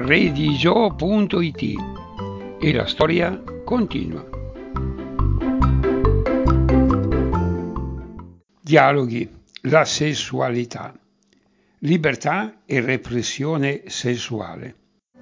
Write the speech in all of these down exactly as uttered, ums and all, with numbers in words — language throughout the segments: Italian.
redigio punto it e la storia continua. Dialoghi, la sessualità, libertà e repressione sessuale.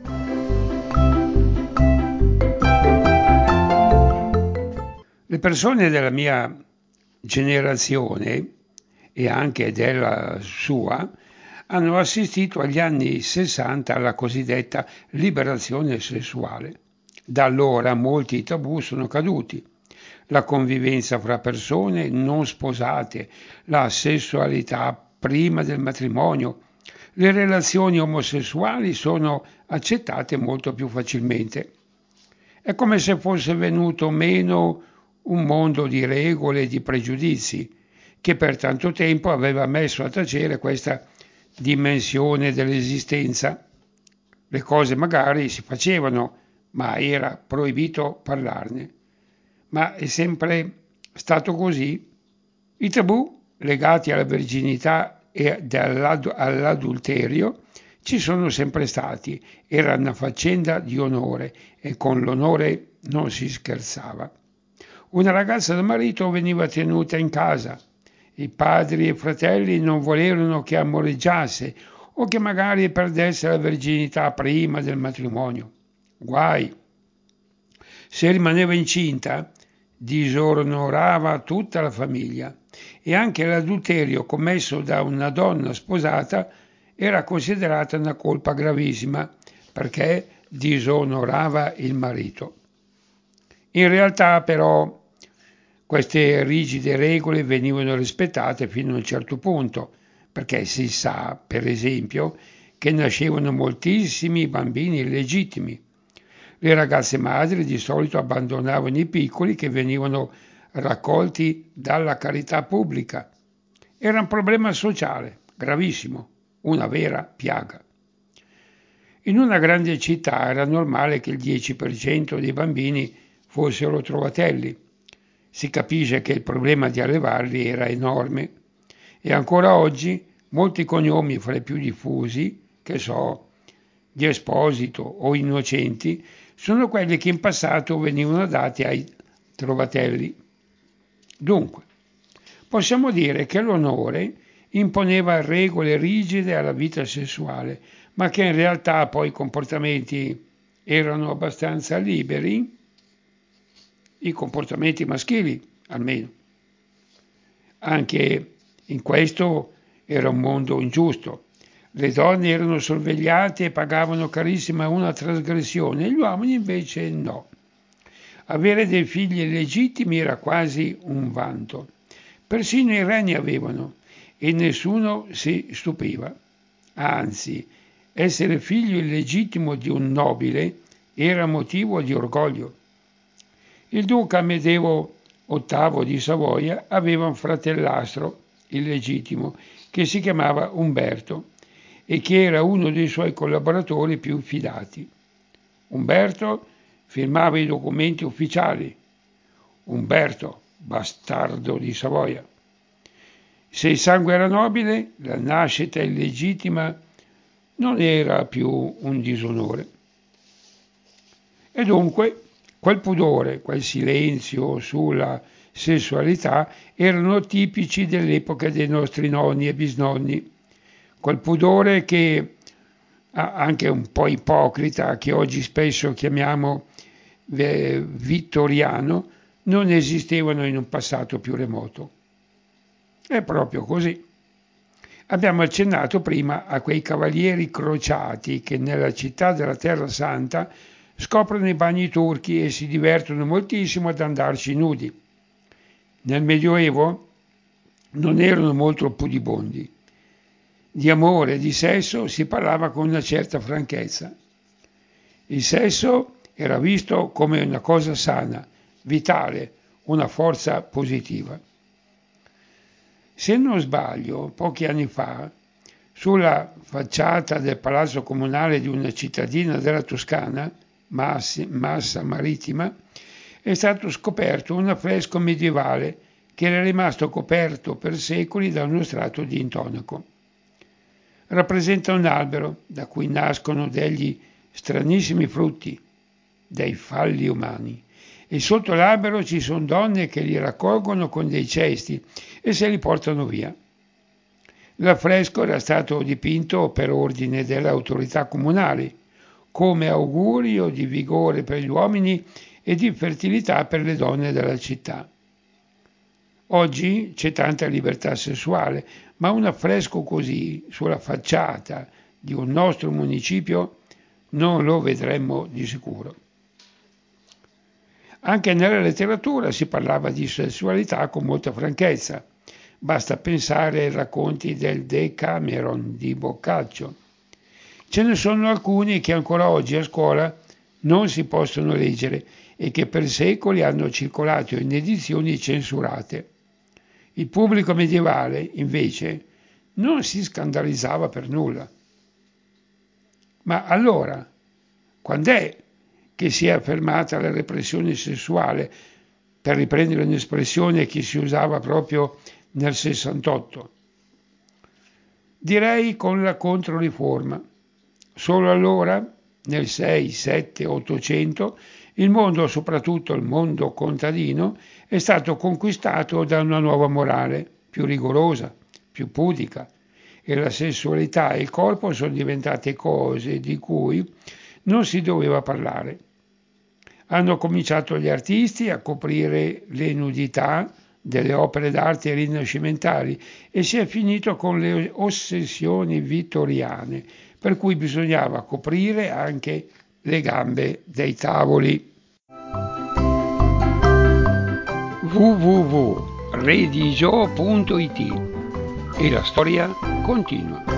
Le persone della mia generazione e anche della sua hanno assistito agli anni sessanta alla cosiddetta liberazione sessuale. Da allora molti tabù sono caduti. La convivenza fra persone non sposate, la sessualità prima del matrimonio, le relazioni omosessuali sono accettate molto più facilmente. È come se fosse venuto meno un mondo di regole e di pregiudizi che per tanto tempo aveva messo a tacere questa dimensione dell'esistenza. Le cose magari si facevano, ma era proibito parlarne. Ma è sempre stato così? I tabù legati alla virginità e all'adulterio ci sono sempre stati, era una faccenda di onore e con l'onore non si scherzava. Una ragazza da marito veniva tenuta in casa. I padri e i fratelli non volevano che amoreggiasse o che magari perdesse la virginità prima del matrimonio. Guai! Se rimaneva incinta, disonorava tutta la famiglia e anche l'adulterio commesso da una donna sposata era considerata una colpa gravissima perché disonorava il marito. In realtà però queste rigide regole venivano rispettate fino a un certo punto, perché si sa, per esempio, che nascevano moltissimi bambini illegittimi. Le ragazze madri di solito abbandonavano i piccoli che venivano raccolti dalla carità pubblica. Era un problema sociale gravissimo, una vera piaga. In una grande città era normale che il dieci per cento dei bambini fossero trovatelli. Si capisce che il problema di allevarli era enorme e ancora oggi molti cognomi fra i più diffusi, che so, di Esposito o Innocenti, sono quelli che in passato venivano dati ai trovatelli. Dunque, possiamo dire che l'onore imponeva regole rigide alla vita sessuale, ma che in realtà poi i comportamenti erano abbastanza liberi, i comportamenti maschili almeno. Anche in questo era un mondo ingiusto. Le donne erano sorvegliate e pagavano carissima una trasgressione, gli uomini invece no. Avere dei figli illegittimi era quasi un vanto. Persino i re ne avevano e nessuno si stupiva. Anzi, essere figlio illegittimo di un nobile era motivo di orgoglio. Il duca Amedeo ottavo di Savoia aveva un fratellastro illegittimo che si chiamava Umberto e che era uno dei suoi collaboratori più fidati. Umberto firmava i documenti ufficiali. Umberto, bastardo di Savoia. Se il sangue era nobile, la nascita illegittima non era più un disonore. E dunque quel pudore, quel silenzio sulla sessualità erano tipici dell'epoca dei nostri nonni e bisnonni. Quel pudore che, anche un po' ipocrita, che oggi spesso chiamiamo eh, vittoriano, non esistevano in un passato più remoto. È proprio così. Abbiamo accennato prima a quei cavalieri crociati che nella città della Terra Santa scoprono i bagni turchi e si divertono moltissimo ad andarci nudi. Nel Medioevo non erano molto pudibondi. Di amore e di sesso si parlava con una certa franchezza. Il sesso era visto come una cosa sana, vitale, una forza positiva. Se non sbaglio, pochi anni fa, sulla facciata del palazzo comunale di una cittadina della Toscana, Massa Marittima, è stato scoperto un affresco medievale che era rimasto coperto per secoli da uno strato di intonaco. Rappresenta un albero da cui nascono degli stranissimi frutti dai falli umani, e sotto l'albero ci sono donne che li raccolgono con dei cesti e se li portano via. L'affresco era stato dipinto per ordine delle autorità comunali, come augurio di vigore per gli uomini e di fertilità per le donne della città. Oggi c'è tanta libertà sessuale, ma un affresco così sulla facciata di un nostro municipio non lo vedremmo di sicuro. Anche nella letteratura si parlava di sessualità con molta franchezza. Basta pensare ai racconti del Decameron di Boccaccio. Ce ne sono alcuni che ancora oggi a scuola non si possono leggere e che per secoli hanno circolato in edizioni censurate. Il pubblico medievale, invece, non si scandalizzava per nulla. Ma allora, quando è che si è affermata la repressione sessuale, per riprendere un'espressione che si usava proprio nel sessantotto? Direi con la Controriforma. Solo allora, nel sei, sette, ottocento, il mondo, soprattutto il mondo contadino, è stato conquistato da una nuova morale, più rigorosa, più pudica, e la sessualità e il corpo sono diventate cose di cui non si doveva parlare. Hanno cominciato gli artisti a coprire le nudità delle opere d'arte rinascimentali e si è finito con le ossessioni vittoriane, per cui bisognava coprire anche le gambe dei tavoli. w w w punto redigio punto it E la storia continua.